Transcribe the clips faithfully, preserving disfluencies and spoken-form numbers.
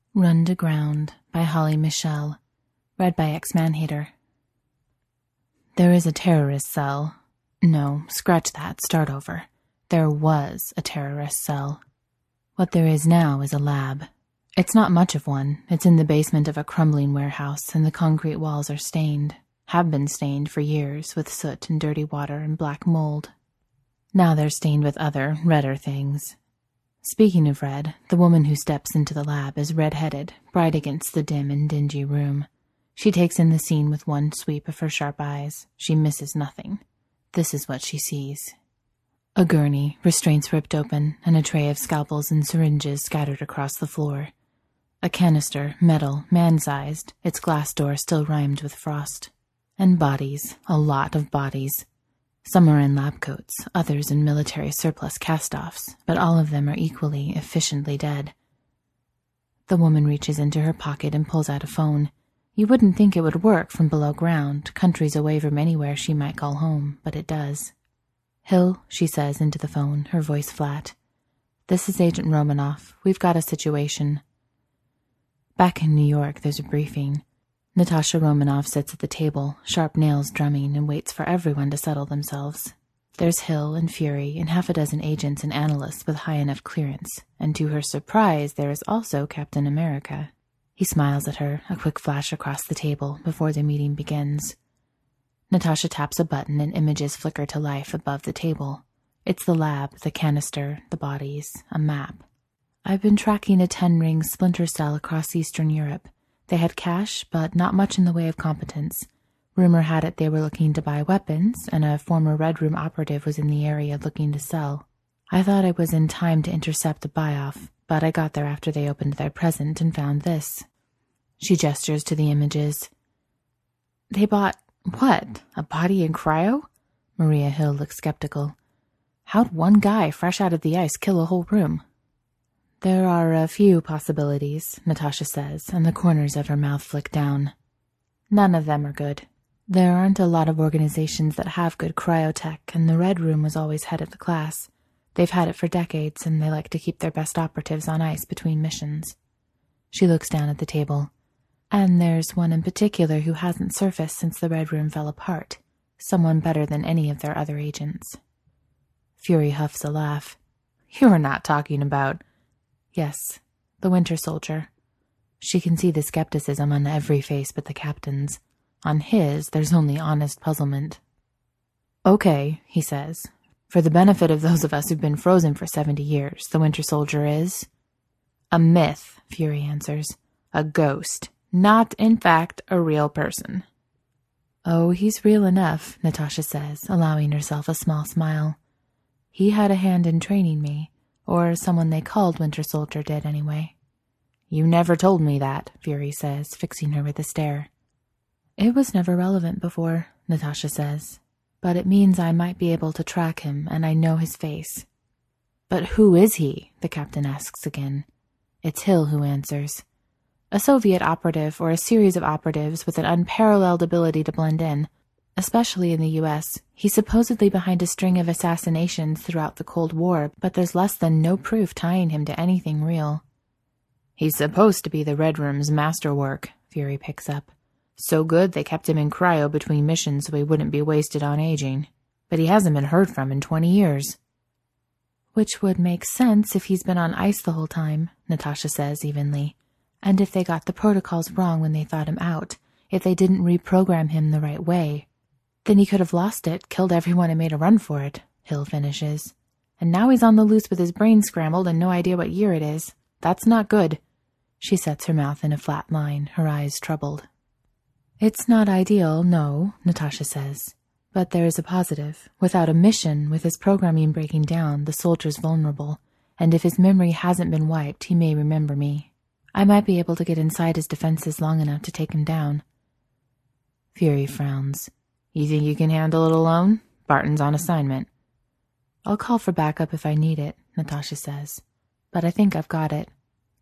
Run to Ground by Holly Michelle. Read by X-Manhater. There is a terrorist cell. No, scratch that, start over. There was a terrorist cell. What there is now is a lab. It's not much of one. It's in the basement of a crumbling warehouse, and the concrete walls are stained. Have been stained for years with soot and dirty water and black mold. Now they're stained with other, redder things. Speaking of red, the woman who steps into the lab is red-headed, bright against the dim and dingy room. She takes in the scene with one sweep of her sharp eyes. She misses nothing. This is what she sees. A gurney, restraints ripped open, and a tray of scalpels and syringes scattered across the floor. A canister, metal, man-sized, its glass door still rimed with frost. And bodies, a lot of bodies. Some are in lab coats, others in military surplus cast-offs, but all of them are equally, efficiently dead. The woman reaches into her pocket and pulls out a phone. You wouldn't think it would work from below ground, countries away from anywhere she might call home, but it does. Hill, she says into the phone, her voice flat. This is Agent Romanoff. We've got a situation. Back in New York, there's a briefing. Natasha Romanoff sits at the table, sharp nails drumming, and waits for everyone to settle themselves. There's Hill and Fury and half a dozen agents and analysts with high enough clearance, and to her surprise, there is also Captain America. He smiles at her, a quick flash across the table before the meeting begins. Natasha taps a button and images flicker to life above the table. It's the lab, the canister, the bodies, a map. I've been tracking a ten-ring splinter cell across Eastern Europe. They had cash, but not much in the way of competence. Rumor had it they were looking to buy weapons, and a former Red Room operative was in the area looking to sell. I thought I was in time to intercept the buy-off, but I got there after they opened their present and found this. She gestures to the images. They bought, what, a body in cryo? Maria Hill looks skeptical. How'd one guy fresh out of the ice kill a whole room? There are a few possibilities, Natasha says, and the corners of her mouth flick down. None of them are good. There aren't a lot of organizations that have good cryotech, and the Red Room was always head of the class. They've had it for decades, and they like to keep their best operatives on ice between missions. She looks down at the table. And there's one in particular who hasn't surfaced since the Red Room fell apart. Someone better than any of their other agents. Fury huffs a laugh. You're not talking about... Yes, the Winter Soldier. She can see the skepticism on every face but the captain's. On his, there's only honest puzzlement. Okay, he says. For the benefit of those of us who've been frozen for seventy years, the Winter Soldier is... A myth, Fury answers. A ghost. Not, in fact, a real person. Oh, he's real enough, Natasha says, allowing herself a small smile. He had a hand in training me. Or someone they called Winter Soldier did, anyway. You never told me that, Fury says, fixing her with a stare. It was never relevant before, Natasha says. But it means I might be able to track him, and I know his face. But who is he? The captain asks again. It's Hill who answers. A Soviet operative or a series of operatives with an unparalleled ability to blend in. Especially in the U S He's supposedly behind a string of assassinations throughout the Cold War, but there's less than no proof tying him to anything real. He's supposed to be the Red Room's masterwork, Fury picks up. So good they kept him in cryo between missions so he wouldn't be wasted on aging. But he hasn't been heard from in twenty years. Which would make sense if he's been on ice the whole time, Natasha says evenly. And if they got the protocols wrong when they thought him out, if they didn't reprogram him the right way. Then he could have lost it, killed everyone and made a run for it, Hill finishes. And now he's on the loose with his brain scrambled and no idea what year it is. That's not good. She sets her mouth in a flat line, her eyes troubled. It's not ideal, no, Natasha says. But there is a positive. Without a mission, with his programming breaking down, the soldier's vulnerable. And if his memory hasn't been wiped, he may remember me. I might be able to get inside his defenses long enough to take him down. Fury frowns. You think you can handle it alone? Barton's on assignment. I'll call for backup if I need it, Natasha says. But I think I've got it.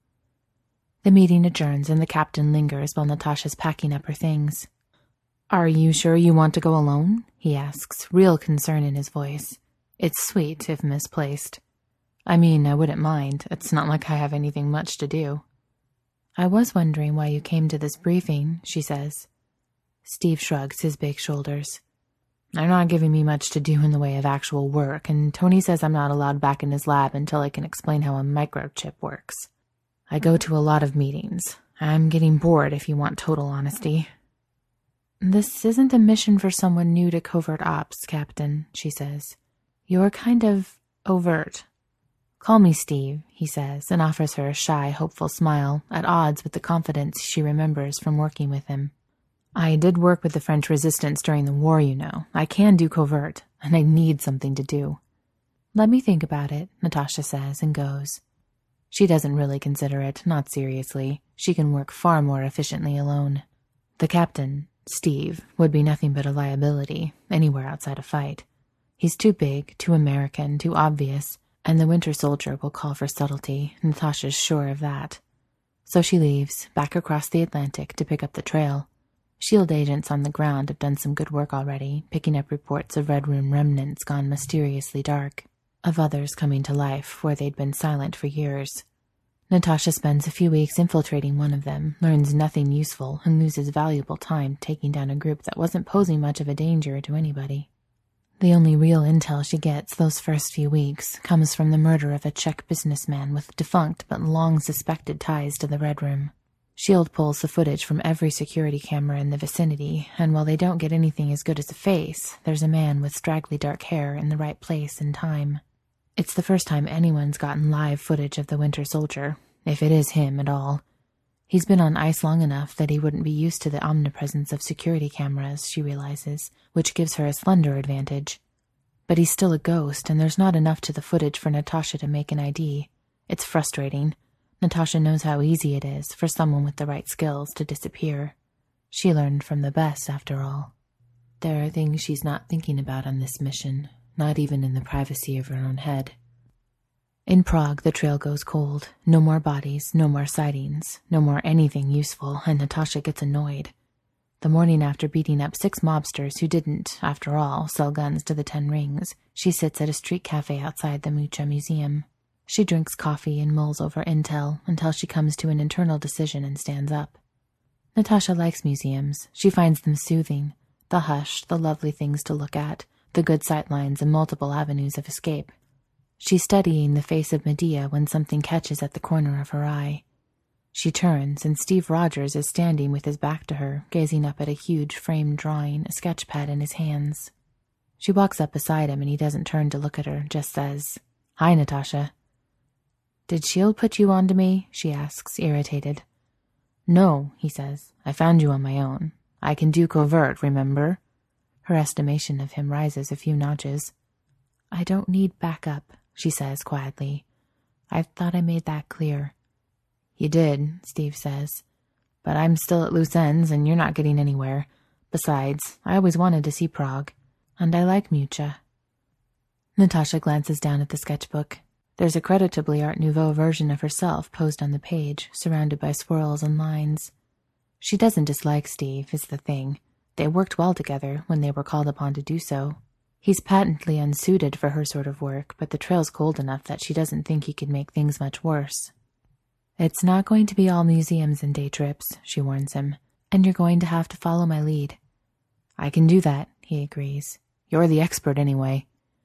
The meeting adjourns and the captain lingers while Natasha's packing up her things. Are you sure you want to go alone? He asks, real concern in his voice. It's sweet, if misplaced. I mean, I wouldn't mind. It's not like I have anything much to do. I was wondering why you came to this briefing, she says. Steve shrugs his big shoulders. They're not giving me much to do in the way of actual work, and Tony says I'm not allowed back in his lab until I can explain how a microchip works. I go to a lot of meetings. I'm getting bored, if you want total honesty. This isn't a mission for someone new to covert ops, Captain, she says. You're kind of overt. Call me Steve, he says, and offers her a shy, hopeful smile, at odds with the confidence she remembers from working with him. I did work with the French resistance during the war, you know. I can do covert, and I need something to do. Let me think about it, Natasha says, and goes. She doesn't really consider it, not seriously. She can work far more efficiently alone. The captain, Steve, would be nothing but a liability, anywhere outside a fight. He's too big, too American, too obvious, and the Winter Soldier will call for subtlety. Natasha's sure of that. So she leaves, back across the Atlantic to pick up the trail. SHIELD agents on the ground have done some good work already, picking up reports of Red Room remnants gone mysteriously dark, of others coming to life where they'd been silent for years. Natasha spends a few weeks infiltrating one of them, learns nothing useful, and loses valuable time taking down a group that wasn't posing much of a danger to anybody. The only real intel she gets those first few weeks comes from the murder of a Czech businessman with defunct but long suspected ties to the Red Room. SHIELD pulls the footage from every security camera in the vicinity, and while they don't get anything as good as a face, there's a man with straggly dark hair in the right place and time. It's the first time anyone's gotten live footage of the Winter Soldier, if it is him at all. He's been on ice long enough that he wouldn't be used to the omnipresence of security cameras, she realizes, which gives her a slender advantage. But he's still a ghost, and there's not enough to the footage for Natasha to make an I D. It's frustrating. Natasha knows how easy it is for someone with the right skills to disappear. She learned from the best, after all. There are things she's not thinking about on this mission, not even in the privacy of her own head. In Prague, the trail goes cold. No more bodies, no more sightings, no more anything useful, and Natasha gets annoyed. The morning after beating up six mobsters who didn't, after all, sell guns to the Ten Rings, she sits at a street cafe outside the Mucha Museum. She drinks coffee and mulls over intel until she comes to an internal decision and stands up. Natasha likes museums. She finds them soothing. The hush, the lovely things to look at, the good sightlines and multiple avenues of escape. She's studying the face of Medea when something catches at the corner of her eye. She turns, and Steve Rogers is standing with his back to her, gazing up at a huge framed drawing, a sketch pad in his hands. She walks up beside him, and he doesn't turn to look at her, just says, "Hi, Natasha." "Did SHIELD put you onto me?" she asks, irritated. "No," he says. "I found you on my own. I can do covert, remember?" Her estimation of him rises a few notches. "I don't need backup," she says quietly. "I thought I made that clear." "You did," Steve says. "But I'm still at loose ends, and you're not getting anywhere. Besides, I always wanted to see Prague, and I like Mucha." Natasha glances down at the sketchbook. There's a creditably Art Nouveau version of herself posed on the page, surrounded by swirls and lines. She doesn't dislike Steve, is the thing. They worked well together when they were called upon to do so. He's patently unsuited for her sort of work, but the trail's cold enough that she doesn't think he could make things much worse. "It's not going to be all museums and day trips," she warns him, "and you're going to have to follow my lead." "I can do that," he agrees. "You're the expert anyway."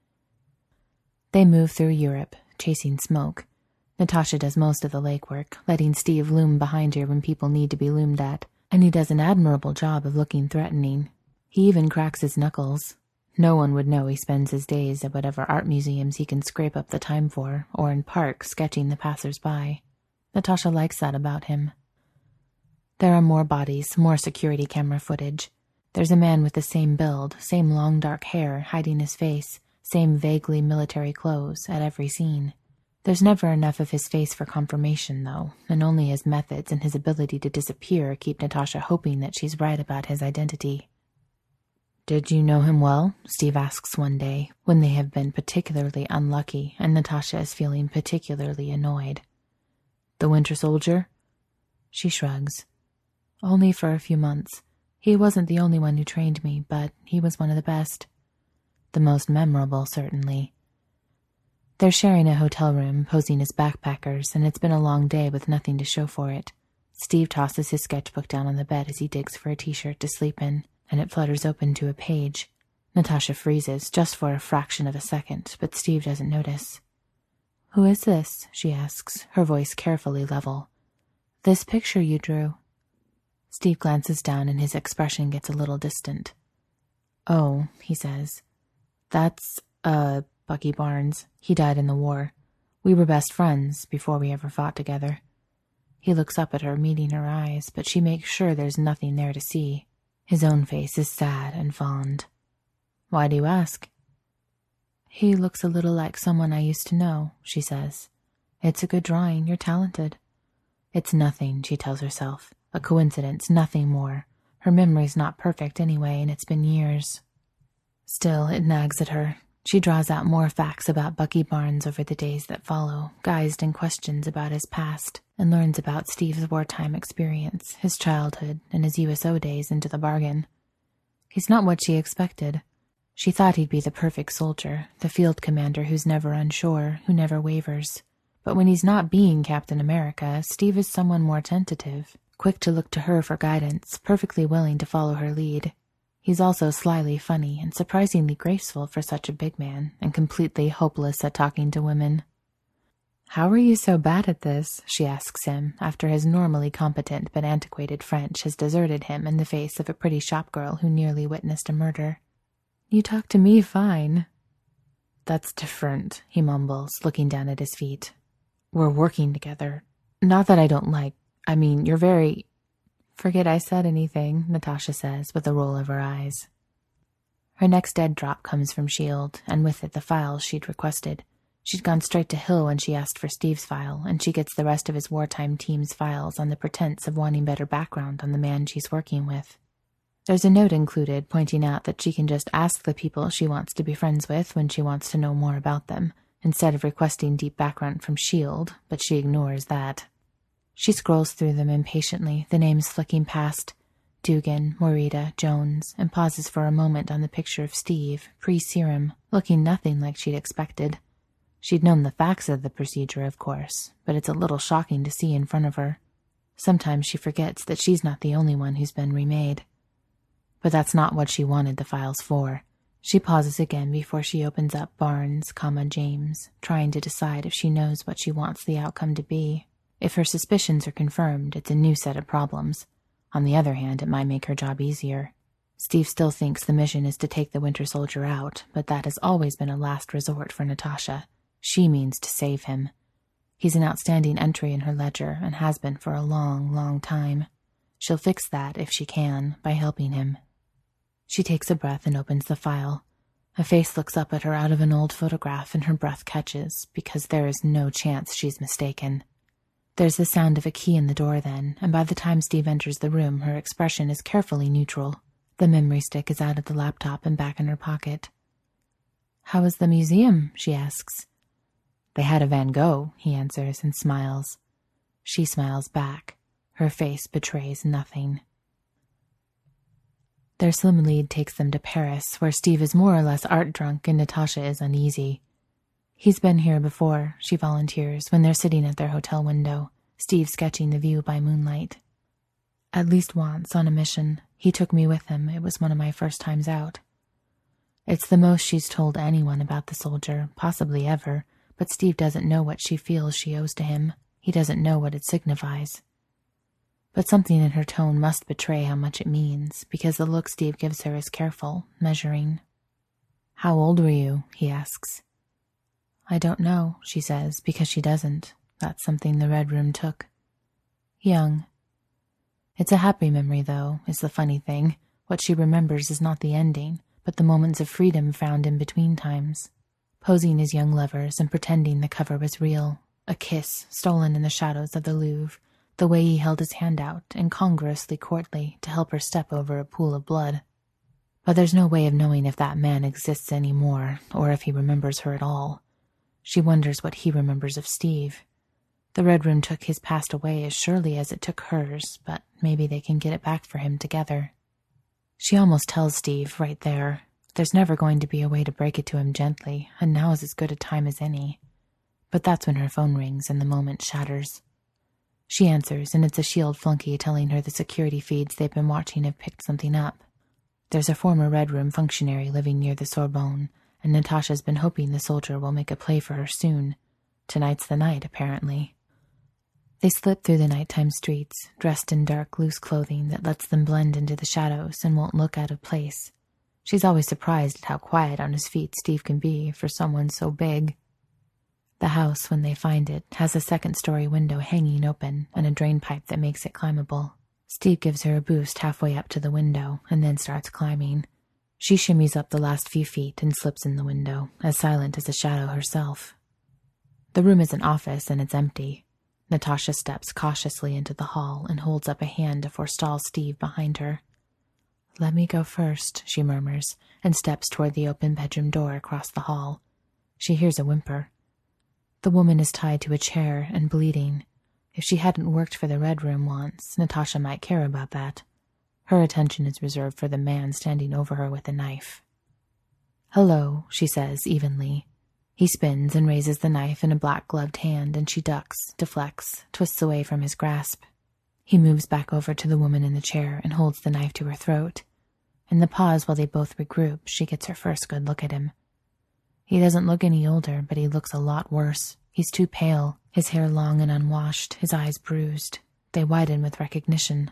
They move through Europe, chasing smoke. Natasha does most of the legwork, letting Steve loom behind her when people need to be loomed at, and he does an admirable job of looking threatening. He even cracks his knuckles. No one would know he spends his days at whatever art museums he can scrape up the time for, or in parks sketching the passers-by. Natasha likes that about him. There are more bodies, more security camera footage. There's a man with the same build, same long dark hair hiding his face, same vaguely military clothes at every scene. There's never enough of his face for confirmation, though, and only his methods and his ability to disappear keep Natasha hoping that she's right about his identity. "Did you know him well?" Steve asks one day, when they have been particularly unlucky and Natasha is feeling particularly annoyed. "The Winter Soldier?" She shrugs. "Only for a few months. He wasn't the only one who trained me, but he was one of the best. The most memorable, certainly." They're sharing a hotel room, posing as backpackers, and it's been a long day with nothing to show for it. Steve tosses his sketchbook down on the bed as he digs for a t-shirt to sleep in, and it flutters open to a page. Natasha freezes, just for a fraction of a second, but Steve doesn't notice. "Who is this?" she asks, her voice carefully level. "This picture you drew." Steve glances down and his expression gets a little distant. "Oh," he says. "That's, uh, Bucky Barnes. He died in the war. We were best friends before we ever fought together." He looks up at her, meeting her eyes, but she makes sure there's nothing there to see. His own face is sad and fond. "Why do you ask?" "He looks a little like someone I used to know," she says. "It's a good drawing. You're talented." It's nothing, she tells herself. A coincidence, nothing more. Her memory's not perfect anyway, and it's been years. Still, it nags at her. She draws out more facts about Bucky Barnes over the days that follow, guised in questions about his past, and learns about Steve's wartime experience, his childhood, and his U S O days into the bargain. He's not what she expected. She thought he'd be the perfect soldier, the field commander who's never unsure, who never wavers. But when he's not being Captain America, Steve is someone more tentative, quick to look to her for guidance, perfectly willing to follow her lead. He's also slyly funny and surprisingly graceful for such a big man, and completely hopeless at talking to women. "How are you so bad at this?" she asks him, after his normally competent but antiquated French has deserted him in the face of a pretty shopgirl who nearly witnessed a murder. "You talk to me fine." "That's different," he mumbles, looking down at his feet. "We're working together. Not that I don't like... I mean, you're very..." "Forget I said anything," Natasha says with a roll of her eyes. Her next dead drop comes from S H I E L D, and with it the files she'd requested. She'd gone straight to Hill when she asked for Steve's file, and she gets the rest of his wartime team's files on the pretense of wanting better background on the man she's working with. There's a note included pointing out that she can just ask the people she wants to be friends with when she wants to know more about them, instead of requesting deep background from S H I E L D, but she ignores that. She scrolls through them impatiently, the names flicking past: Dugan, Morita, Jones, and pauses for a moment on the picture of Steve, pre-serum, looking nothing like she'd expected. She'd known the facts of the procedure, of course, but it's a little shocking to see in front of her. Sometimes she forgets that she's not the only one who's been remade. But that's not what she wanted the files for. She pauses again before she opens up Barnes, comma, James, trying to decide if she knows what she wants the outcome to be. If her suspicions are confirmed, it's a new set of problems. On the other hand, it might make her job easier. Steve still thinks the mission is to take the Winter Soldier out, but that has always been a last resort for Natasha. She means to save him. He's an outstanding entry in her ledger and has been for a long, long time. She'll fix that, if she can, by helping him. She takes a breath and opens the file. A face looks up at her out of an old photograph and her breath catches, because there is no chance she's mistaken. There's the sound of a key in the door then, and by the time Steve enters the room, her expression is carefully neutral. The memory stick is out of the laptop and back in her pocket. "How was the museum?" she asks. "They had a Van Gogh," he answers and smiles. She smiles back. Her face betrays nothing. Their slim lead takes them to Paris, where Steve is more or less art drunk and Natasha is uneasy. "He's been here before," she volunteers, when they're sitting at their hotel window, Steve sketching the view by moonlight. "At least once, on a mission. He took me with him. It was one of my first times out." It's the most she's told anyone about the soldier, possibly ever, but Steve doesn't know what she feels she owes to him. He doesn't know what it signifies. But something in her tone must betray how much it means, because the look Steve gives her is careful, measuring. "How old were you?" he asks. "I don't know," she says, because she doesn't. That's something the Red Room took. "Young." It's a happy memory, though, is the funny thing. What she remembers is not the ending, but the moments of freedom found in between times. Posing as young lovers and pretending the cover was real. A kiss stolen in the shadows of the Louvre. The way he held his hand out, incongruously courtly, to help her step over a pool of blood. But there's no way of knowing if that man exists anymore, or if he remembers her at all. She wonders what he remembers of Steve. The Red Room took his past away as surely as it took hers, but maybe they can get it back for him together. She almost tells Steve, right there. There's never going to be a way to break it to him gently, and now is as good a time as any. But that's when her phone rings and the moment shatters. She answers, and it's a S H I E L D flunky telling her the security feeds they've been watching have picked something up. There's a former Red Room functionary living near the Sorbonne, and Natasha's been hoping the soldier will make a play for her soon. Tonight's the night, apparently. They slip through the nighttime streets, dressed in dark, loose clothing that lets them blend into the shadows and won't look out of place. She's always surprised at how quiet on his feet Steve can be for someone so big. The house, when they find it, has a second-story window hanging open and a drain pipe that makes it climbable. Steve gives her a boost halfway up to the window and then starts climbing. She shimmies up the last few feet and slips in the window, as silent as a shadow herself. The room is an office and it's empty. Natasha steps cautiously into the hall and holds up a hand to forestall Steve behind her. "Let me go first," she murmurs, and steps toward the open bedroom door across the hall. She hears a whimper. The woman is tied to a chair and bleeding. If she hadn't worked for the Red Room once, Natasha might care about that. Her attention is reserved for the man standing over her with a knife. "Hello," she says evenly. He spins and raises the knife in a black-gloved hand, and she ducks, deflects, twists away from his grasp. He moves back over to the woman in the chair and holds the knife to her throat. In the pause while they both regroup, she gets her first good look at him. He doesn't look any older, but he looks a lot worse. He's too pale, his hair long and unwashed, his eyes bruised. They widen with recognition.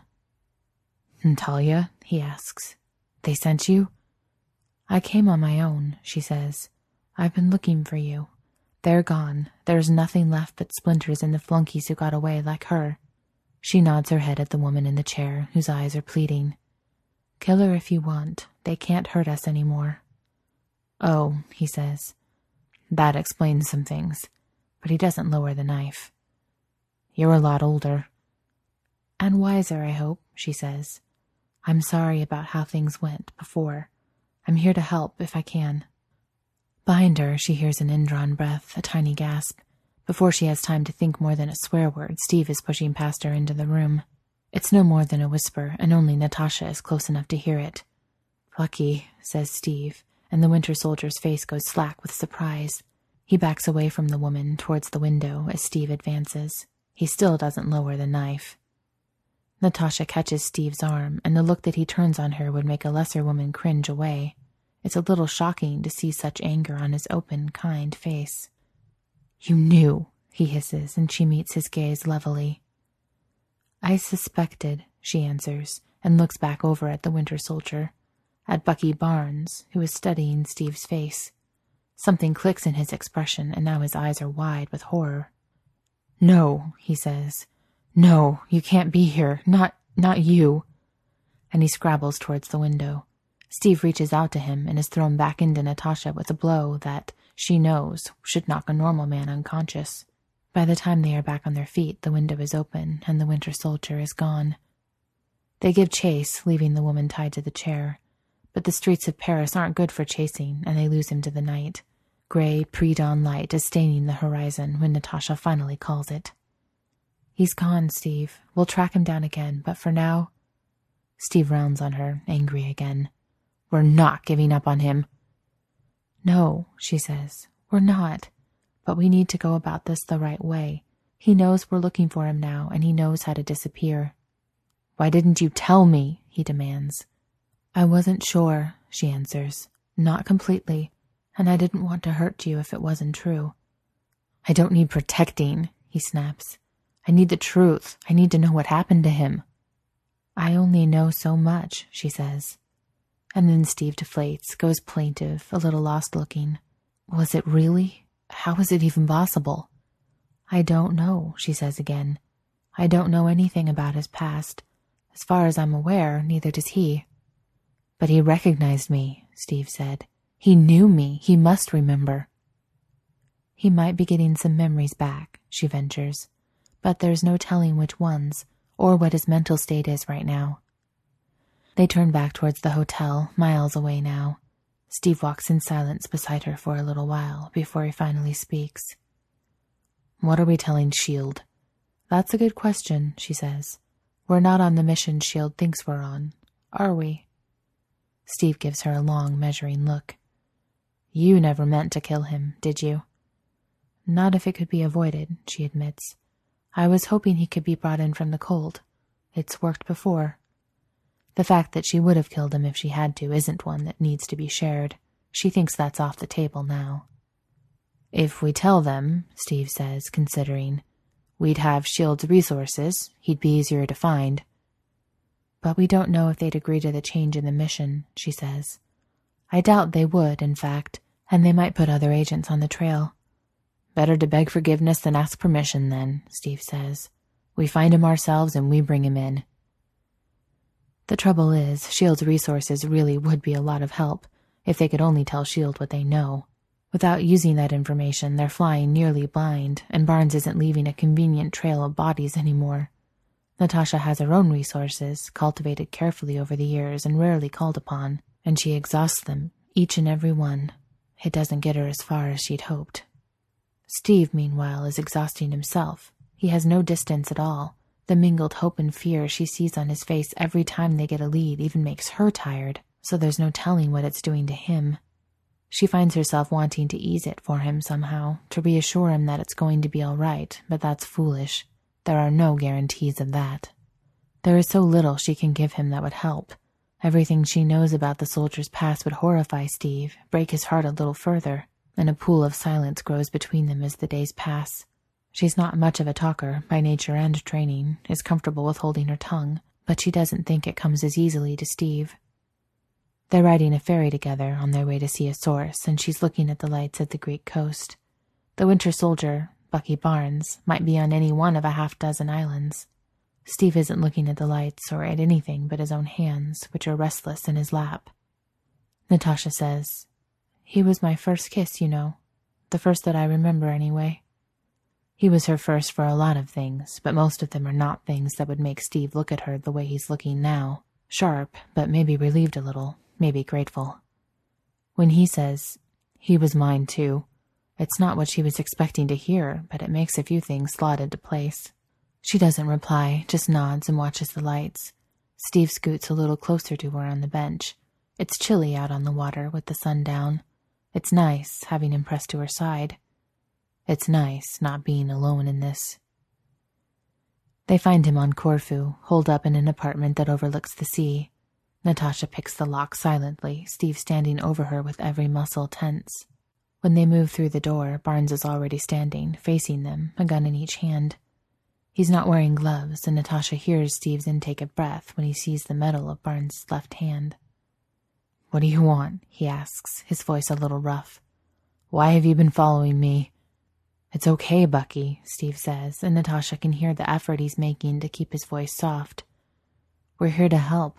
"Natalia?" he asks. "They sent you?" "I came on my own," she says. "I've been looking for you. They're gone. There's nothing left but splinters in the flunkies who got away like her." She nods her head at the woman in the chair, whose eyes are pleading. "Kill her if you want. They can't hurt us anymore." "Oh," he says. That explains some things, but he doesn't lower the knife. "You're a lot older." "And wiser, I hope," she says. "I'm sorry about how things went before. I'm here to help if I can." Behind her, she hears an indrawn breath, a tiny gasp. Before she has time to think more than a swear word, Steve is pushing past her into the room. It's no more than a whisper, and only Natasha is close enough to hear it. "Lucky," says Steve, and the Winter Soldier's face goes slack with surprise. He backs away from the woman towards the window as Steve advances. He still doesn't lower the knife. Natasha catches Steve's arm, and the look that he turns on her would make a lesser woman cringe away. It's a little shocking to see such anger on his open, kind face. "You knew," he hisses, and she meets his gaze levelly. "I suspected," she answers, and looks back over at the Winter Soldier, at Bucky Barnes, who is studying Steve's face. Something clicks in his expression, and now his eyes are wide with horror. "No," he says. "No, you can't be here. Not, not you." And he scrabbles towards the window. Steve reaches out to him and is thrown back into Natasha with a blow that, she knows, should knock a normal man unconscious. By the time they are back on their feet, the window is open and the Winter Soldier is gone. They give chase, leaving the woman tied to the chair. But the streets of Paris aren't good for chasing, and they lose him to the night. Gray, pre-dawn light is staining the horizon when Natasha finally calls it. "He's gone, Steve. We'll track him down again, but for now..." Steve rounds on her, angry again. "We're not giving up on him." "No," she says. "We're not. But we need to go about this the right way. He knows we're looking for him now, and he knows how to disappear." "Why didn't you tell me?" he demands. "I wasn't sure," she answers. "Not completely, and I didn't want to hurt you if it wasn't true." "I don't need protecting," he snaps. "I need the truth. I need to know what happened to him." "I only know so much," she says. And then Steve deflates, goes plaintive, a little lost-looking. "Was it really? How was it even possible?" "I don't know," she says again. "I don't know anything about his past. As far as I'm aware, neither does he." "But he recognized me," Steve said. "He knew me. He must remember." "He might be getting some memories back," she ventures. "But there's no telling which ones, or what his mental state is right now." They turn back towards the hotel, miles away now. Steve walks in silence beside her for a little while before he finally speaks. "What are we telling S H I E L D? "That's a good question," she says. "We're not on the mission S H I E L D thinks we're on, are we?" Steve gives her a long, measuring look. "You never meant to kill him, did you?" "Not if it could be avoided," she admits. I was hoping he could be brought in from the cold. It's worked before. The fact that she would have killed him if she had to isn't one that needs to be shared. She thinks that's off the table now. If we tell them, Steve says, considering, we'd have S H I E L D's resources. He'd be easier to find. But we don't know if they'd agree to the change in the mission, she says. I doubt they would, in fact, and they might put other agents on the trail. Better to beg forgiveness than ask permission, then, Steve says. We find him ourselves and we bring him in. The trouble is, S H I E L D's resources really would be a lot of help if they could only tell S H I E L D what they know. Without using that information, they're flying nearly blind, and Barnes isn't leaving a convenient trail of bodies anymore. Natasha has her own resources, cultivated carefully over the years and rarely called upon, and she exhausts them, each and every one. It doesn't get her as far as she'd hoped. Steve, meanwhile, is exhausting himself. He has no distance at all. The mingled hope and fear she sees on his face every time they get a lead even makes her tired, so there's no telling what it's doing to him. She finds herself wanting to ease it for him somehow, to reassure him that it's going to be all right, but that's foolish. There are no guarantees of that. There is so little she can give him that would help. Everything she knows about the soldier's past would horrify Steve, break his heart a little further, and a pool of silence grows between them as the days pass. She's not much of a talker, by nature and training, is comfortable with holding her tongue, but she doesn't think it comes as easily to Steve. They're riding a ferry together on their way to see a source, and she's looking at the lights at the Greek coast. The winter soldier, Bucky Barnes, might be on any one of a half dozen islands. Steve isn't looking at the lights or at anything but his own hands, which are restless in his lap. Natasha says, "He was my first kiss, you know. The first that I remember, anyway." He was her first for a lot of things, but most of them are not things that would make Steve look at her the way he's looking now. Sharp, but maybe relieved a little. Maybe grateful. When he says, "He was mine too," it's not what she was expecting to hear, but it makes a few things slot into place. She doesn't reply, just nods and watches the lights. Steve scoots a little closer to her on the bench. It's chilly out on the water with the sun down. It's nice, having him pressed to her side. It's nice not being alone in this. They find him on Corfu, holed up in an apartment that overlooks the sea. Natasha picks the lock silently, Steve standing over her with every muscle tense. When they move through the door, Barnes is already standing, facing them, a gun in each hand. He's not wearing gloves, and Natasha hears Steve's intake of breath when he sees the metal of Barnes' left hand. "What do you want?" he asks, his voice a little rough. "Why have you been following me?" "It's okay, Bucky," Steve says, and Natasha can hear the effort he's making to keep his voice soft. "We're here to help."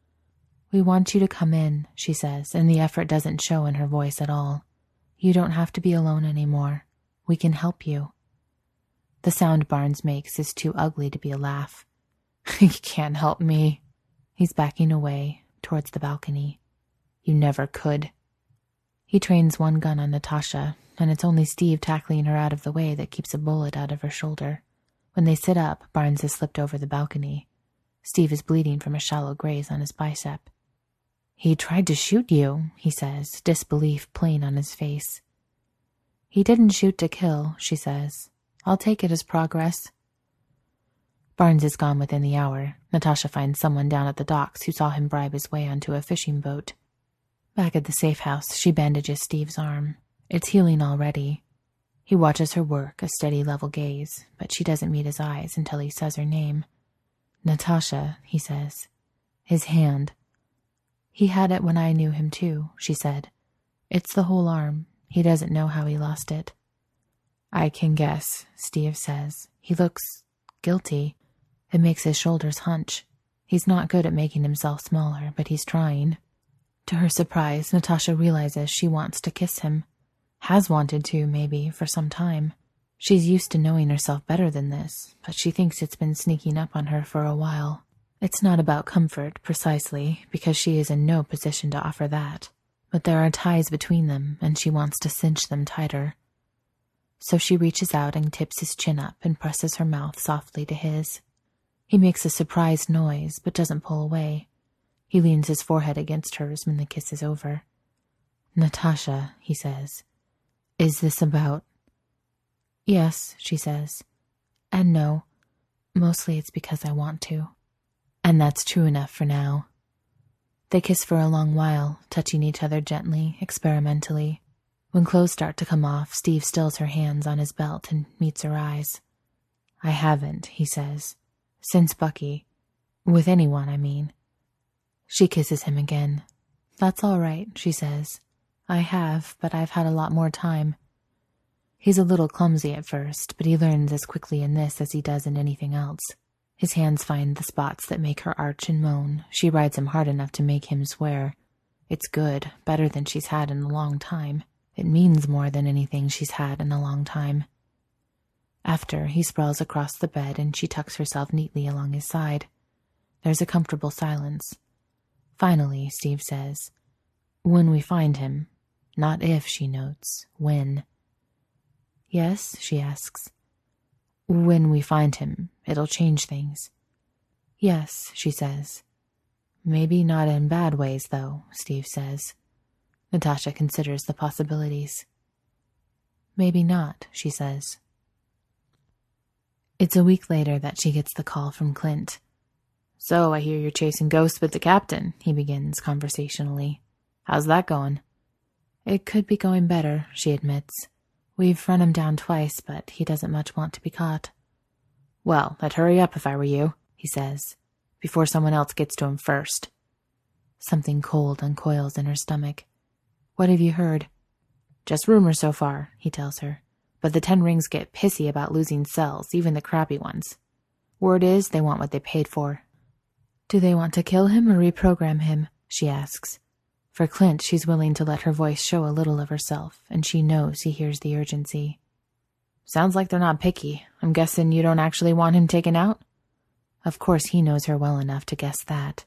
"We want you to come in," she says, and the effort doesn't show in her voice at all. "You don't have to be alone anymore. We can help you." The sound Barnes makes is too ugly to be a laugh. "You can't help me." He's backing away, towards the balcony. "You never could." He trains one gun on Natasha, and it's only Steve tackling her out of the way that keeps a bullet out of her shoulder. When they sit up, Barnes has slipped over the balcony. Steve is bleeding from a shallow graze on his bicep. "He tried to shoot you," he says, disbelief plain on his face. "He didn't shoot to kill," she says. "I'll take it as progress." Barnes is gone within the hour. Natasha finds someone down at the docks who saw him bribe his way onto a fishing boat. Back at the safe house, she bandages Steve's arm. It's healing already. He watches her work, a steady level gaze, but she doesn't meet his eyes until he says her name. "Natasha," he says. His hand. "He had it when I knew him too," she said. "It's the whole arm. He doesn't know how he lost it." "I can guess," Steve says. He looks guilty. It makes his shoulders hunch. He's not good at making himself smaller, but he's trying. To her surprise, Natasha realizes she wants to kiss him. Has wanted to, maybe, for some time. She's used to knowing herself better than this, but she thinks it's been sneaking up on her for a while. It's not about comfort, precisely, because she is in no position to offer that. But there are ties between them, and she wants to cinch them tighter. So she reaches out and tips his chin up and presses her mouth softly to his. He makes a surprised noise, but doesn't pull away. He leans his forehead against hers when the kiss is over. "Natasha," he says, "is this about—" "Yes," she says. And no, mostly it's because I want to. And that's true enough for now. They kiss for a long while, touching each other gently, experimentally. When clothes start to come off, Steve stills her hands on his belt and meets her eyes. I haven't, he says. Since Bucky. With anyone, I mean. She kisses him again. That's all right, she says. I have, but I've had a lot more time. He's a little clumsy at first, but he learns as quickly in this as he does in anything else. His hands find the spots that make her arch and moan. She rides him hard enough to make him swear. It's good, better than she's had in a long time. It means more than anything she's had in a long time. After, he sprawls across the bed and she tucks herself neatly along his side. There's a comfortable silence. Finally, Steve says, when we find him. Not if, she notes. When. Yes, she asks. When we find him, it'll change things. Yes, she says. Maybe not in bad ways, though, Steve says. Natasha considers the possibilities. Maybe not, she says. It's a week later that she gets the call from Clint. So I hear you're chasing ghosts with the captain, he begins conversationally. How's that going? It could be going better, she admits. We've run him down twice, but he doesn't much want to be caught. Well, I'd hurry up if I were you, he says, before someone else gets to him first. Something cold uncoils in her stomach. What have you heard? Just rumors so far, he tells her. But the Ten Rings get pissy about losing cells, even the crappy ones. Word is they want what they paid for. Do they want to kill him or reprogram him? She asks. For Clint, she's willing to let her voice show a little of herself, and she knows he hears the urgency. Sounds like they're not picky. I'm guessing you don't actually want him taken out? Of course he knows her well enough to guess that.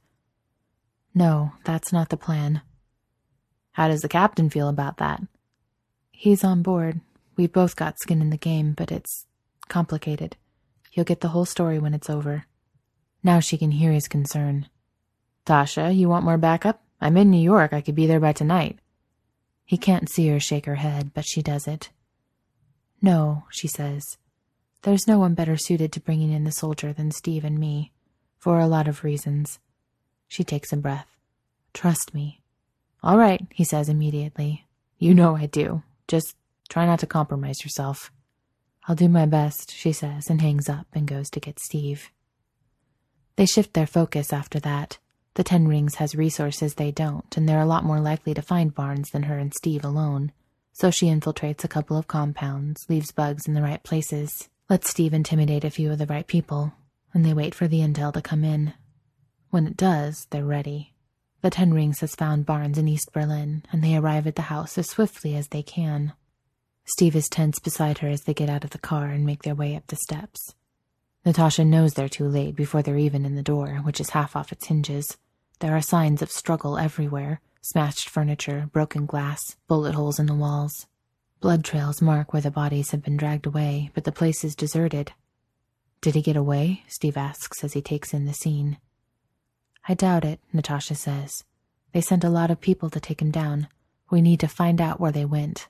No, that's not the plan. How does the captain feel about that? He's on board. We've both got skin in the game, but it's complicated. You'll get the whole story when it's over. Now she can hear his concern. Tasha, you want more backup? I'm in New York. I could be there by tonight. He can't see her shake her head, but she does it. No, she says. There's no one better suited to bringing in the soldier than Steve and me, for a lot of reasons. She takes a breath. Trust me. All right, he says immediately. You know I do. Just try not to compromise yourself. I'll do my best, she says, and hangs up and goes to get Steve. They shift their focus after that. The Ten Rings has resources they don't, and they're a lot more likely to find Barnes than her and Steve alone. So she infiltrates a couple of compounds, leaves bugs in the right places, lets Steve intimidate a few of the right people, and they wait for the intel to come in. When it does, they're ready. The Ten Rings has found Barnes in East Berlin, and they arrive at the house as swiftly as they can. Steve is tense beside her as they get out of the car and make their way up the steps. Natasha knows they're too late before they're even in the door, which is half off its hinges. There are signs of struggle everywhere, smashed furniture, broken glass, bullet holes in the walls. Blood trails mark where the bodies have been dragged away, but the place is deserted. Did he get away? Steve asks as he takes in the scene. I doubt it, Natasha says. They sent a lot of people to take him down. We need to find out where they went.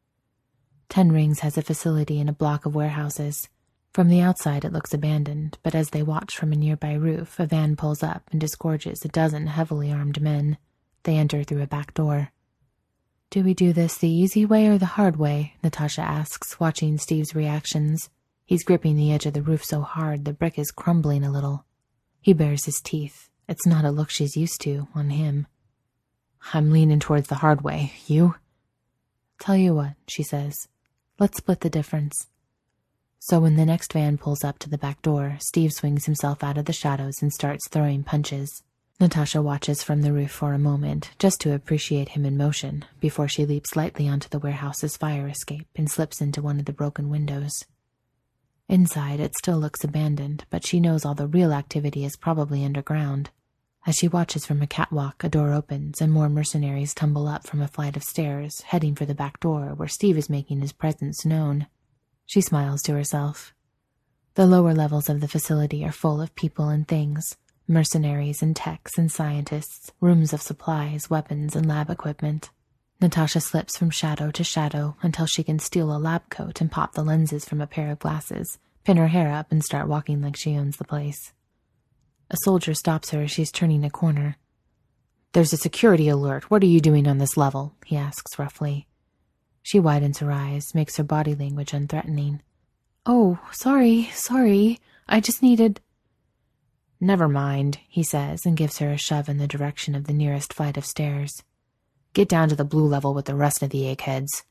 Ten Rings has a facility in a block of warehouses. From the outside it looks abandoned, but as they watch from a nearby roof, a van pulls up and disgorges a dozen heavily armed men. They enter through a back door. Do we do this the easy way or the hard way? Natasha asks, watching Steve's reactions. He's gripping the edge of the roof so hard the brick is crumbling a little. He bares his teeth. It's not a look she's used to on him. I'm leaning towards the hard way. You? Tell you what, she says. Let's split the difference. So when the next van pulls up to the back door, Steve swings himself out of the shadows and starts throwing punches. Natasha watches from the roof for a moment, just to appreciate him in motion, before she leaps lightly onto the warehouse's fire escape and slips into one of the broken windows. Inside, it still looks abandoned, but she knows all the real activity is probably underground. As she watches from a catwalk, a door opens and more mercenaries tumble up from a flight of stairs, heading for the back door where Steve is making his presence known. She smiles to herself. The lower levels of the facility are full of people and things, mercenaries and techs and scientists, rooms of supplies, weapons, and lab equipment. Natasha slips from shadow to shadow until she can steal a lab coat and pop the lenses from a pair of glasses, pin her hair up, and start walking like she owns the place. A soldier stops her as she's turning a corner. "There's a security alert. What are you doing on this level?" he asks roughly. She widens her eyes, makes her body language unthreatening. "Oh, sorry, sorry. I just needed—" "Never mind," he says, and gives her a shove in the direction of the nearest flight of stairs. "Get down to the blue level with the rest of the eggheads."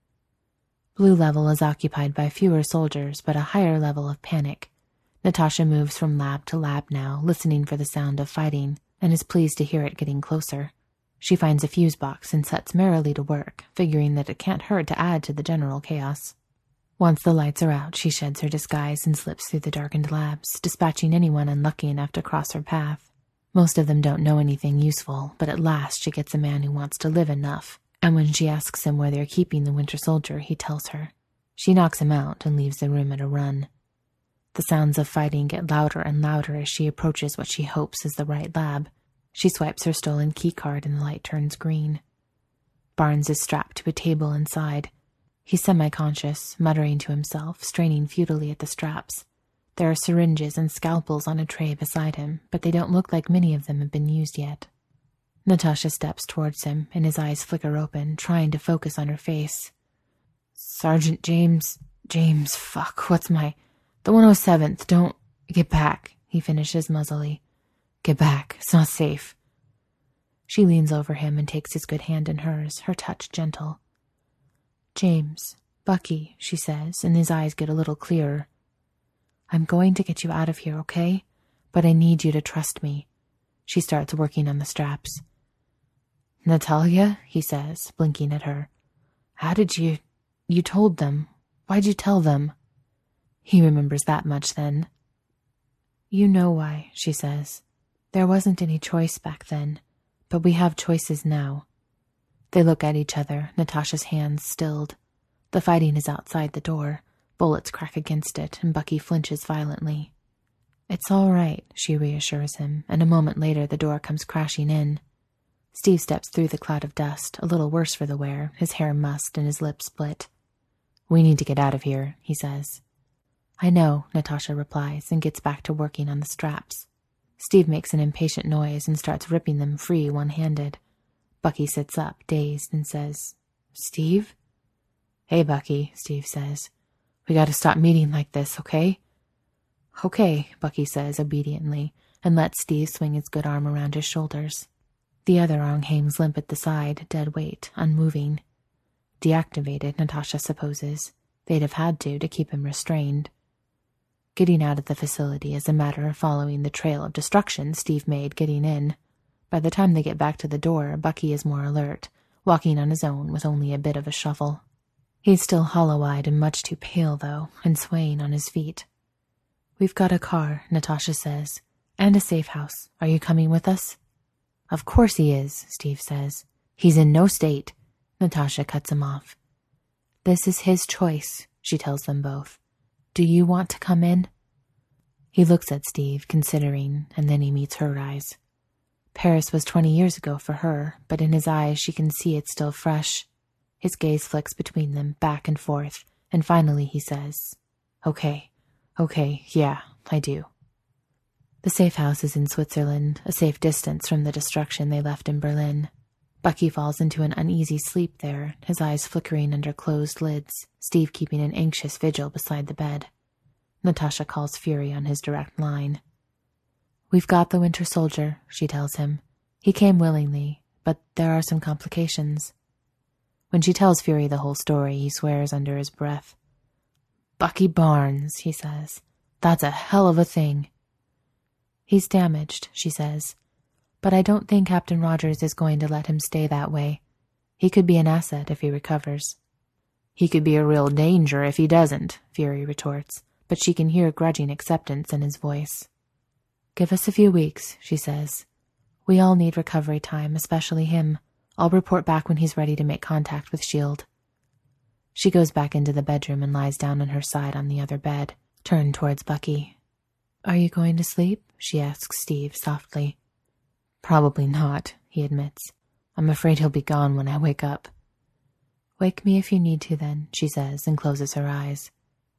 Blue level is occupied by fewer soldiers, but a higher level of panic. Natasha moves from lab to lab now, listening for the sound of fighting, and is pleased to hear it getting closer. She finds a fuse box and sets merrily to work, figuring that it can't hurt to add to the general chaos. Once the lights are out, she sheds her disguise and slips through the darkened labs, dispatching anyone unlucky enough to cross her path. Most of them don't know anything useful, but at last she gets a man who wants to live enough, and when she asks him where they're keeping the Winter Soldier, he tells her. She knocks him out and leaves the room at a run. The sounds of fighting get louder and louder as she approaches what she hopes is the right lab. She swipes her stolen keycard and the light turns green. Barnes is strapped to a table inside. He's semi-conscious, muttering to himself, straining futilely at the straps. There are syringes and scalpels on a tray beside him, but they don't look like many of them have been used yet. Natasha steps towards him, and his eyes flicker open, trying to focus on her face. "Sergeant James... James... Fuck, what's my... The one oh seventh, don't... Get back," he finishes muzzily. "Get back, it's not safe." She leans over him and takes his good hand in hers, her touch gentle. "James, Bucky," she says, and his eyes get a little clearer. "I'm going to get you out of here, okay? But I need you to trust me." She starts working on the straps. "Natalia," he says, blinking at her. "How did you... You told them. Why'd you tell them?" He remembers that much then. "You know why," she says. "There wasn't any choice back then, but we have choices now." They look at each other, Natasha's hands stilled. The fighting is outside the door. Bullets crack against it, and Bucky flinches violently. "It's all right," she reassures him, and a moment later the door comes crashing in. Steve steps through the cloud of dust, a little worse for the wear, his hair mussed and his lips split. "We need to get out of here," he says. "I know," Natasha replies, and gets back to working on the straps. Steve makes an impatient noise and starts ripping them free one-handed. Bucky sits up, dazed, and says, "Steve?" "Hey, Bucky," Steve says. "We gotta stop meeting like this, okay?" "Okay," Bucky says obediently, and lets Steve swing his good arm around his shoulders. The other arm hangs limp at the side, dead weight, unmoving. Deactivated, Natasha supposes. They'd have had to, to keep him restrained. Getting out of the facility is a matter of following the trail of destruction Steve made getting in. By the time they get back to the door, Bucky is more alert, walking on his own with only a bit of a shuffle. He's still hollow-eyed and much too pale, though, and swaying on his feet. "We've got a car," Natasha says, "and a safe house. Are you coming with us?" "Of course he is," Steve says. "He's in no state." Natasha cuts him off. "This is his choice," she tells them both. "Do you want to come in?" He looks at Steve, considering, and then he meets her eyes. Paris was twenty years ago for her, but in his eyes she can see it's still fresh. His gaze flicks between them, back and forth, and finally he says, "Okay, okay, yeah, I do." The safe house is in Switzerland, a safe distance from the destruction they left in Berlin. Bucky falls into an uneasy sleep there, his eyes flickering under closed lids, Steve keeping an anxious vigil beside the bed. Natasha calls Fury on his direct line. "We've got the Winter Soldier," she tells him. "He came willingly, but there are some complications." When she tells Fury the whole story, he swears under his breath. "Bucky Barnes," he says. "That's a hell of a thing." "He's damaged," she says. "But I don't think Captain Rogers is going to let him stay that way. He could be an asset if he recovers." "He could be a real danger if he doesn't," Fury retorts, but she can hear grudging acceptance in his voice. "Give us a few weeks," she says. "We all need recovery time, especially him. I'll report back when he's ready to make contact with S H I E L D. She goes back into the bedroom and lies down on her side on the other bed, turned towards Bucky. "Are you going to sleep?" she asks Steve softly. "Probably not," he admits. "I'm afraid he'll be gone when I wake up." "Wake me if you need to then," she says, and closes her eyes.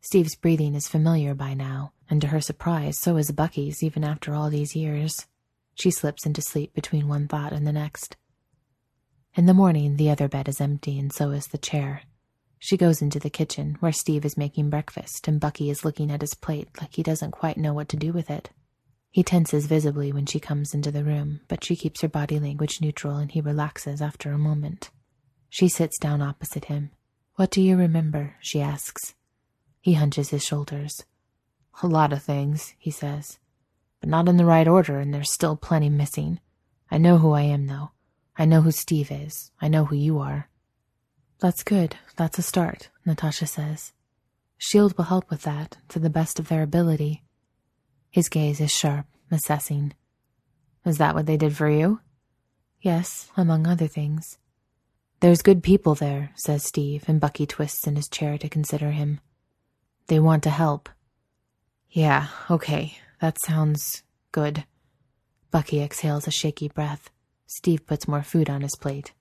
Steve's breathing is familiar by now, and to her surprise, so is Bucky's even after all these years. She slips into sleep between one thought and the next. In the morning, the other bed is empty, and so is the chair. She goes into the kitchen, where Steve is making breakfast, and Bucky is looking at his plate like he doesn't quite know what to do with it. He tenses visibly when she comes into the room, but she keeps her body language neutral and he relaxes after a moment. She sits down opposite him. "What do you remember?" she asks. He hunches his shoulders. "A lot of things," he says, "but not in the right order, and there's still plenty missing. I know who I am, though. I know who Steve is. I know who you are." "That's good. That's a start," Natasha says. S H I E L D will help with that, to the best of their ability. His gaze is sharp, assessing. "Is that what they did for you?" "Yes, among other things." "There's good people there," says Steve, and Bucky twists in his chair to consider him. "They want to help." "Yeah, okay, that sounds good." Bucky exhales a shaky breath. Steve puts more food on his plate.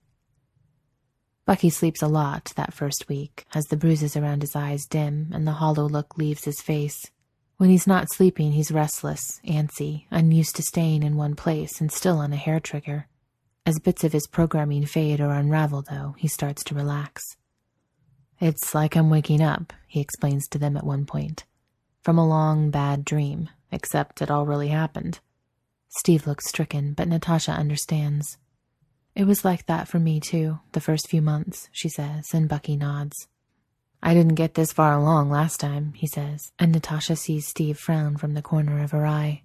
Bucky sleeps a lot that first week, as the bruises around his eyes dim and the hollow look leaves his face. When he's not sleeping, he's restless, antsy, unused to staying in one place and still on a hair trigger. As bits of his programming fade or unravel, though, he starts to relax. "It's like I'm waking up," he explains to them at one point, "from a long, bad dream, except it all really happened." Steve looks stricken, but Natasha understands. "It was like that for me, too, the first few months," she says, and Bucky nods. "I didn't get this far along last time," he says, and Natasha sees Steve frown from the corner of her eye.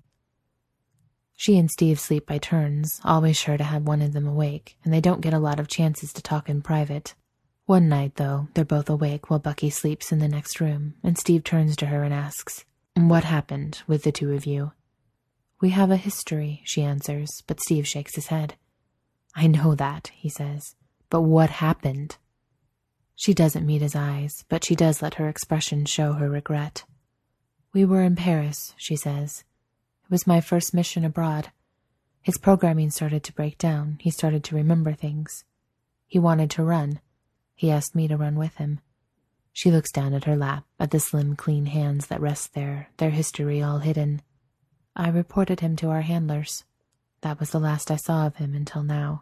She and Steve sleep by turns, always sure to have one of them awake, and they don't get a lot of chances to talk in private. One night, though, they're both awake while Bucky sleeps in the next room, and Steve turns to her and asks, "What happened with the two of you?" "We have a history," she answers, but Steve shakes his head. "I know that," he says, "but what happened?" She doesn't meet his eyes, but she does let her expression show her regret. "We were in Paris," she says. "It was my first mission abroad. His programming started to break down. He started to remember things. He wanted to run. He asked me to run with him." She looks down at her lap, at the slim, clean hands that rest there, their history all hidden. "I reported him to our handlers. That was the last I saw of him until now."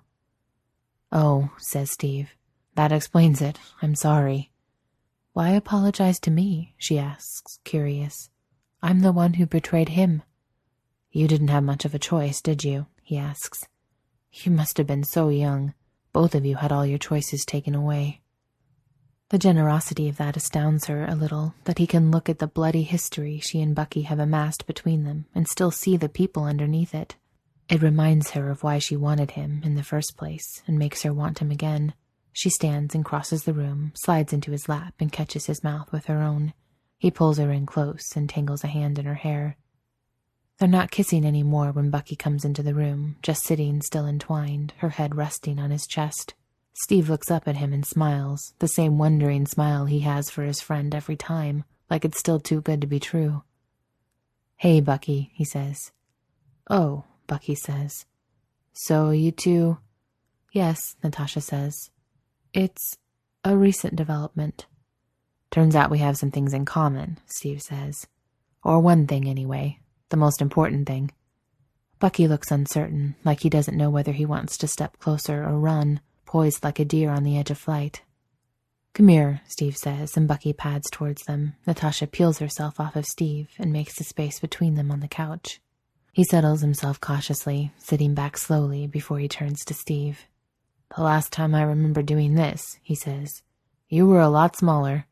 "Oh," says Steve. "That explains it. I'm sorry." "Why apologize to me?" she asks, curious. "I'm the one who betrayed him." "You didn't have much of a choice, did you?" he asks. "You must have been so young. Both of you had all your choices taken away." The generosity of that astounds her a little, that he can look at the bloody history she and Bucky have amassed between them and still see the people underneath it. It reminds her of why she wanted him in the first place and makes her want him again. She stands and crosses the room, slides into his lap, and catches his mouth with her own. He pulls her in close and tangles a hand in her hair. They're not kissing any more when Bucky comes into the room, just sitting still entwined, her head resting on his chest. Steve looks up at him and smiles, the same wondering smile he has for his friend every time, like it's still too good to be true. "Hey, Bucky," he says. "Oh," Bucky says. "So you two—" "Yes," Natasha says. "It's a recent development." "Turns out we have some things in common," Steve says. "Or one thing, anyway. The most important thing." Bucky looks uncertain, like he doesn't know whether he wants to step closer or run, poised like a deer on the edge of flight. "Come here," Steve says, and Bucky pads towards them. Natasha peels herself off of Steve and makes a space between them on the couch. He settles himself cautiously, sitting back slowly before he turns to Steve. "The last time I remember doing this," he says, "you were a lot smaller."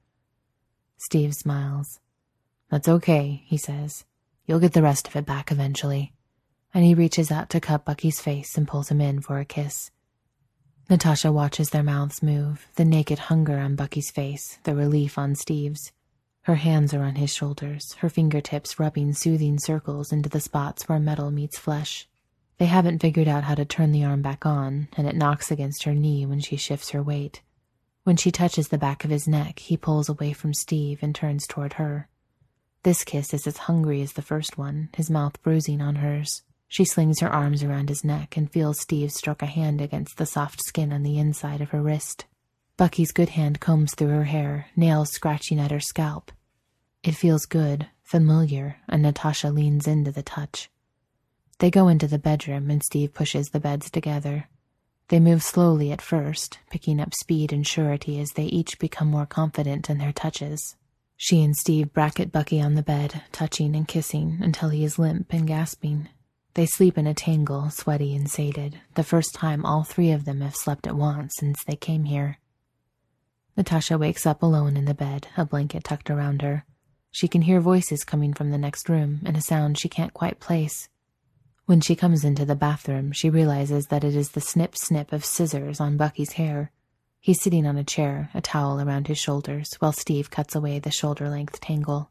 Steve smiles. "That's okay," he says. "You'll get the rest of it back eventually." And he reaches out to cup Bucky's face and pulls him in for a kiss. Natasha watches their mouths move, the naked hunger on Bucky's face, the relief on Steve's. Her hands are on his shoulders, her fingertips rubbing soothing circles into the spots where metal meets flesh. They haven't figured out how to turn the arm back on, and it knocks against her knee when she shifts her weight. When she touches the back of his neck, he pulls away from Steve and turns toward her. This kiss is as hungry as the first one, his mouth bruising on hers. She slings her arms around his neck and feels Steve stroke a hand against the soft skin on the inside of her wrist. Bucky's good hand combs through her hair, nails scratching at her scalp. It feels good, familiar, and Natasha leans into the touch. They go into the bedroom and Steve pushes the beds together. They move slowly at first, picking up speed and surety as they each become more confident in their touches. She and Steve bracket Bucky on the bed, touching and kissing until he is limp and gasping. They sleep in a tangle, sweaty and sated, the first time all three of them have slept at once since they came here. Natasha wakes up alone in the bed, a blanket tucked around her. She can hear voices coming from the next room and a sound she can't quite place. When she comes into the bathroom, she realizes that it is the snip-snip of scissors on Bucky's hair. He's sitting on a chair, a towel around his shoulders, while Steve cuts away the shoulder-length tangle.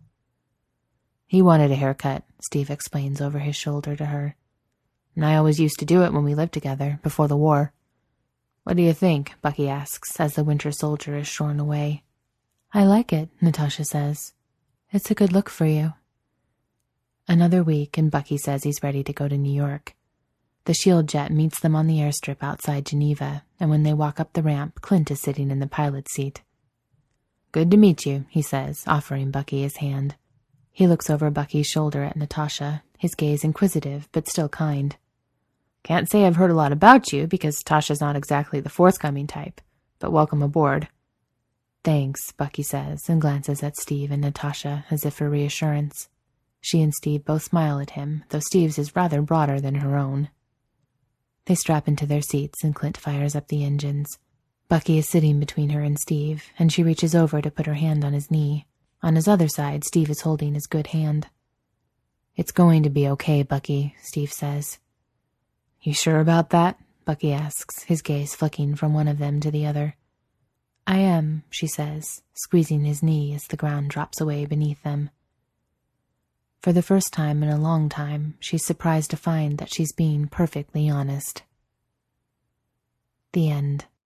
He wanted a haircut, Steve explains over his shoulder to her. And I always used to do it when we lived together, before the war. What do you think? Bucky asks, as the winter soldier is shorn away. I like it, Natasha says. It's a good look for you. Another week, and Bucky says he's ready to go to New York. The Shield jet meets them on the airstrip outside Geneva, and when they walk up the ramp, Clint is sitting in the pilot's seat. Good to meet you, he says, offering Bucky his hand. He looks over Bucky's shoulder at Natasha, his gaze inquisitive but still kind. Can't say I've heard a lot about you, because Tasha's not exactly the forthcoming type, but welcome aboard. Thanks, Bucky says, and glances at Steve and Natasha as if for reassurance. She and Steve both smile at him, though Steve's is rather broader than her own. They strap into their seats and Clint fires up the engines. Bucky is sitting between her and Steve, and she reaches over to put her hand on his knee. On his other side, Steve is holding his good hand. It's going to be okay, Bucky, Steve says. You sure about that? Bucky asks, his gaze flicking from one of them to the other. I am, she says, squeezing his knee as the ground drops away beneath them. For the first time in a long time, she's surprised to find that she's being perfectly honest. The end.